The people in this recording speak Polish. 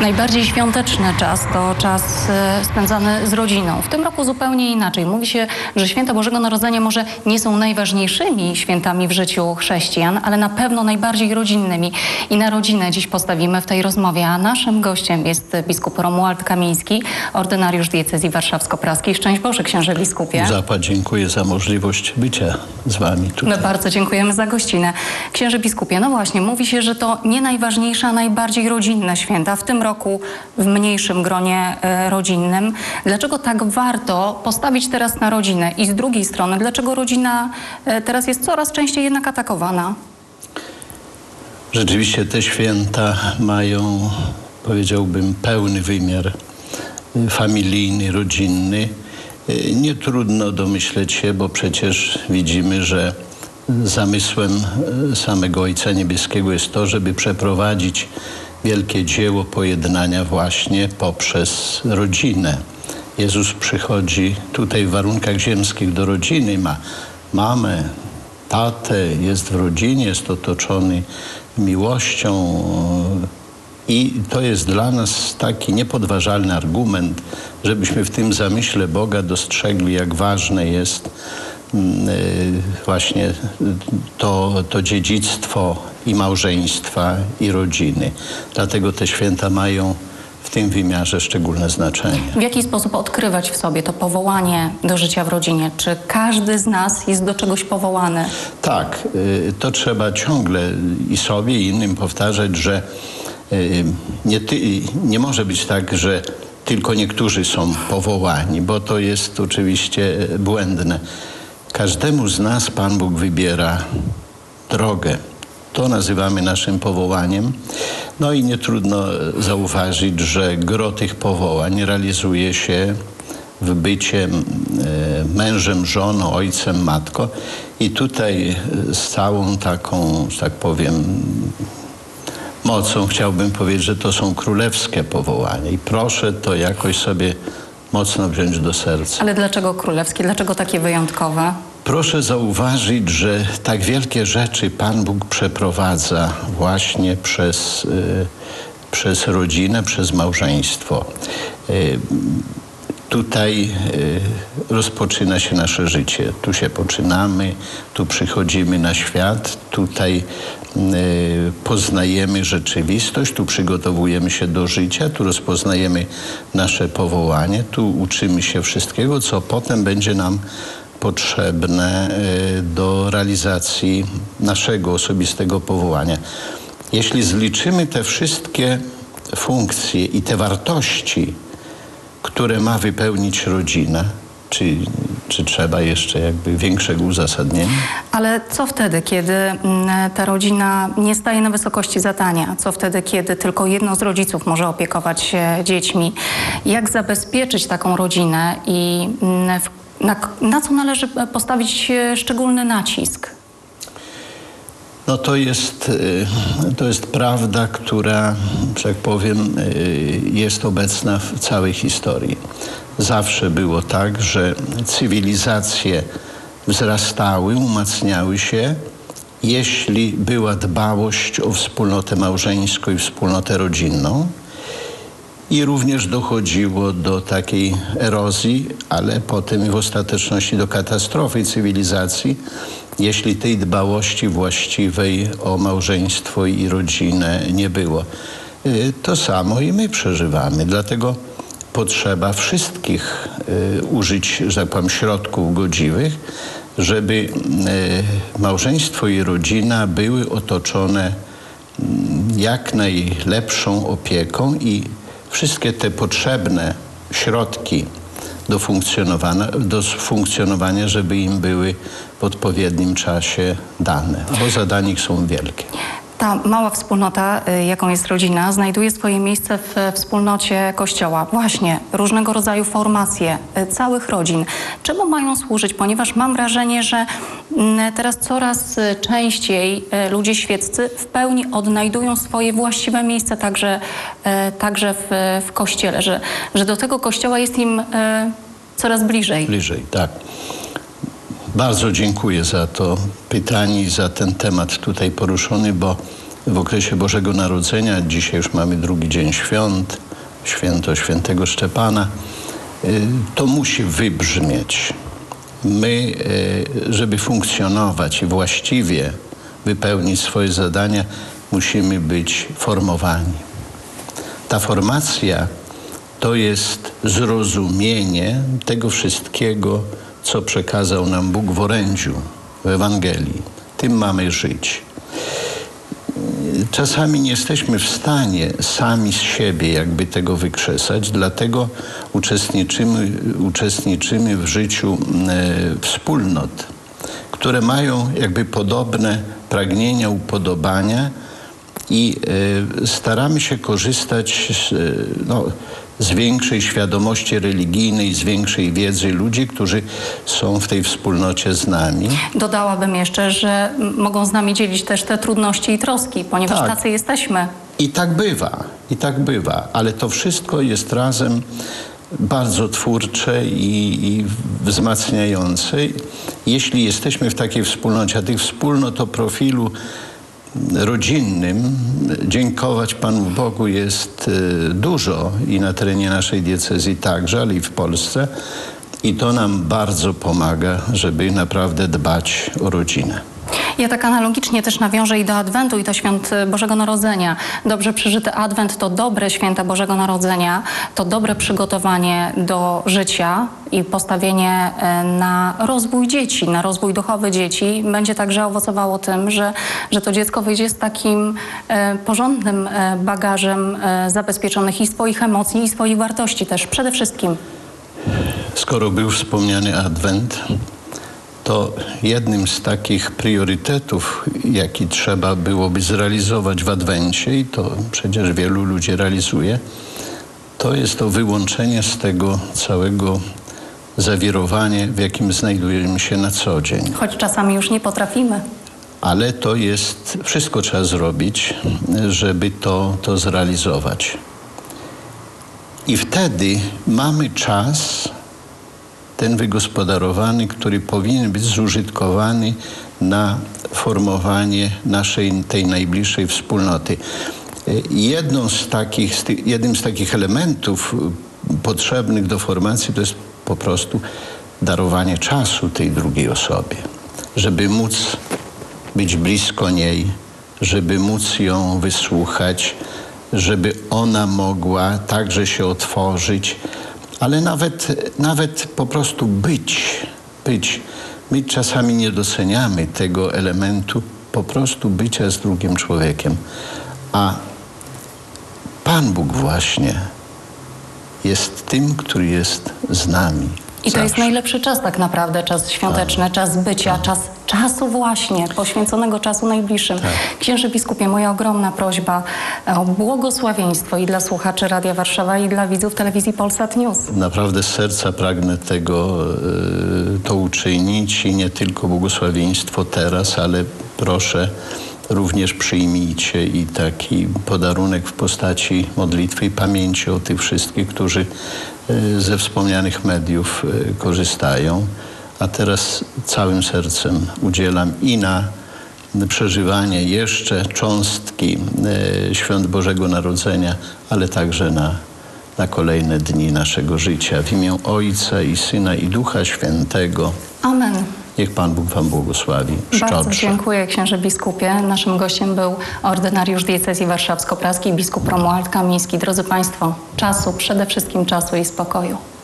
Najbardziej świąteczny czas to czas spędzany z rodziną. W tym roku zupełnie inaczej. Mówi się, że święta Bożego Narodzenia może nie są najważniejszymi świętami w życiu chrześcijan, ale na pewno najbardziej rodzinnymi. I na rodzinę dziś postawimy w tej rozmowie. A naszym gościem jest biskup Romuald Kamiński, ordynariusz diecezji warszawsko-praskiej. Szczęść Boże, księże biskupie. Dziękuję za możliwość bycia z wami tutaj. My bardzo dziękujemy za gościnę. Księże biskupie, no właśnie, mówi się, że to nie najważniejsze, a najbardziej rodzinne święta. W tym roku w mniejszym gronie rodzinnym. Dlaczego tak warto postawić teraz na rodzinę? I z drugiej strony, dlaczego rodzina teraz jest coraz częściej jednak atakowana? Rzeczywiście te święta mają, powiedziałbym, pełny wymiar familijny, rodzinny. Nie trudno domyśleć się, bo przecież widzimy, że zamysłem samego Ojca Niebieskiego jest to, żeby przeprowadzić wielkie dzieło pojednania właśnie poprzez rodzinę. Jezus przychodzi tutaj w warunkach ziemskich do rodziny, ma mamę, tatę, jest w rodzinie, jest otoczony miłością i to jest dla nas taki niepodważalny argument, żebyśmy w tym zamyśle Boga dostrzegli, jak ważne jest właśnie to dziedzictwo i małżeństwa, i rodziny. Dlatego te święta mają w tym wymiarze szczególne znaczenie. W jaki sposób odkrywać w sobie to powołanie do życia w rodzinie? Czy każdy z nas jest do czegoś powołany? Tak, to trzeba ciągle i sobie, i innym powtarzać, że nie może być tak, że tylko niektórzy są powołani, bo to jest oczywiście błędne. Każdemu z nas Pan Bóg wybiera drogę. To nazywamy naszym powołaniem. No i nie trudno zauważyć, że gro tych powołań realizuje się w bycie mężem, żoną, ojcem, matką. I tutaj z całą taką, że tak powiem, mocą chciałbym powiedzieć, że to są królewskie powołania. I proszę to jakoś sobie mocno wziąć do serca. Ale dlaczego królewskie? Dlaczego takie wyjątkowe? Proszę zauważyć, że tak wielkie rzeczy Pan Bóg przeprowadza właśnie przez rodzinę, przez małżeństwo. Tutaj rozpoczyna się nasze życie. Tu się poczynamy, tu przychodzimy na świat, tutaj poznajemy rzeczywistość, tu przygotowujemy się do życia, tu rozpoznajemy nasze powołanie, tu uczymy się wszystkiego, co potem będzie nam potrzebne do realizacji naszego osobistego powołania. Jeśli zliczymy te wszystkie funkcje i te wartości, które ma wypełnić rodzina, czy trzeba jeszcze jakby większego uzasadnienia? Ale co wtedy, kiedy ta rodzina nie staje na wysokości zadania? Co wtedy, kiedy tylko jedno z rodziców może opiekować się dziećmi? Jak zabezpieczyć taką rodzinę i na co należy postawić szczególny nacisk? No to jest prawda, która, że tak powiem, jest obecna w całej historii. Zawsze było tak, że cywilizacje wzrastały, umacniały się, jeśli była dbałość o wspólnotę małżeńską i wspólnotę rodzinną. I również dochodziło do takiej erozji, ale potem i w ostateczności do katastrofy cywilizacji, jeśli tej dbałości właściwej o małżeństwo i rodzinę nie było. To samo i my przeżywamy, dlatego potrzeba wszystkich użyć, że tak powiem, środków godziwych, żeby małżeństwo i rodzina były otoczone jak najlepszą opieką i wszystkie te potrzebne środki do funkcjonowania, żeby im były w odpowiednim czasie dane, bo zadania ich są wielkie. Ta mała wspólnota, jaką jest rodzina, znajduje swoje miejsce w wspólnocie Kościoła. Właśnie różnego rodzaju formacje całych rodzin. Czemu mają służyć? Ponieważ mam wrażenie, że teraz coraz częściej ludzie świeccy w pełni odnajdują swoje właściwe miejsce także w Kościele, że do tego Kościoła jest im coraz bliżej. Bliżej, tak. Bardzo dziękuję za to pytanie i za ten temat tutaj poruszony, bo w okresie Bożego Narodzenia. Dzisiaj już mamy drugi dzień świąt, święto świętego Szczepana. To musi wybrzmieć. My, żeby funkcjonować i właściwie wypełnić swoje zadania, musimy być formowani. Ta formacja to jest zrozumienie tego wszystkiego, co przekazał nam Bóg w orędziu, w Ewangelii. Tym mamy żyć. Czasami nie jesteśmy w stanie sami z siebie jakby tego wykrzesać, dlatego uczestniczymy w życiu wspólnot, które mają jakby podobne pragnienia, upodobania i staramy się korzystać z większej świadomości religijnej, z większej wiedzy ludzi, którzy są w tej wspólnocie z nami. Dodałabym jeszcze, że mogą z nami dzielić też te trudności i troski, ponieważ Tak. tacy jesteśmy. I tak bywa, ale to wszystko jest razem bardzo twórcze i wzmacniające. Jeśli jesteśmy w takiej wspólnocie, a tych wspólnot o profilu rodzinnym, dziękować Panu Bogu jest dużo i na terenie naszej diecezji także, ale i w Polsce. I to nam bardzo pomaga, żeby naprawdę dbać o rodzinę. Ja tak analogicznie też nawiążę i do Adwentu, i do świąt Bożego Narodzenia. Dobrze przeżyty Adwent to dobre święta Bożego Narodzenia, to dobre przygotowanie do życia i postawienie na rozwój dzieci, na rozwój duchowy dzieci. Będzie także owocowało tym, że to dziecko wyjdzie z takim porządnym bagażem zabezpieczonych i swoich emocji, i swoich wartości też przede wszystkim. Skoro był wspomniany Adwent, to jednym z takich priorytetów, jaki trzeba byłoby zrealizować w Adwencie, i to przecież wielu ludzi realizuje, to jest to wyłączenie z tego całego zawirowania, w jakim znajdujemy się na co dzień. Choć czasami już nie potrafimy. Ale to jest, wszystko trzeba zrobić, żeby to zrealizować. I wtedy mamy czas, ten wygospodarowany, który powinien być zużytkowany na formowanie naszej, tej najbliższej wspólnoty. Jednym z takich elementów potrzebnych do formacji to jest po prostu darowanie czasu tej drugiej osobie, żeby móc być blisko niej, żeby móc ją wysłuchać, żeby ona mogła także się otworzyć, ale nawet po prostu być. My czasami nie doceniamy tego elementu po prostu bycia z drugim człowiekiem. A Pan Bóg właśnie jest tym, który jest z nami. I to jest najlepszy czas tak naprawdę, czas świąteczny, czas bycia, czas czasu właśnie, poświęconego czasu najbliższym. Księże biskupie, moja ogromna prośba o błogosławieństwo i dla słuchaczy Radia Warszawa, i dla widzów telewizji Polsat News. Naprawdę z serca pragnę to uczynić i nie tylko błogosławieństwo teraz, ale proszę, również przyjmijcie i taki podarunek w postaci modlitwy i pamięci o tych wszystkich, którzy ze wspomnianych mediów korzystają. A teraz całym sercem udzielam i na przeżywanie jeszcze cząstki świąt Bożego Narodzenia, ale także na kolejne dni naszego życia. W imię Ojca i Syna i Ducha Świętego. Amen. Niech Pan Bóg wam błogosławi. Bardzo dziękuję, księże biskupie. Naszym gościem był ordynariusz diecezji warszawsko-praskiej, biskup Romuald Kamiński. Drodzy Państwo, czasu, przede wszystkim czasu i spokoju.